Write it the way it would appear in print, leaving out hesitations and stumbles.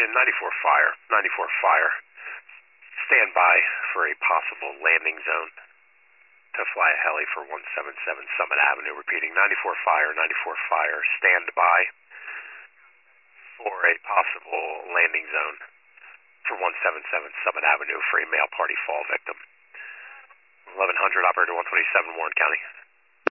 94 Fire. 94 Fire. Stand by for a possible landing zone to fly a heli for 177 Summit Avenue. Repeating, 94 Fire, 94 Fire. Stand by for a possible landing zone for 177 Summit Avenue for a male party fall victim. 1100, operator 127, Warren County.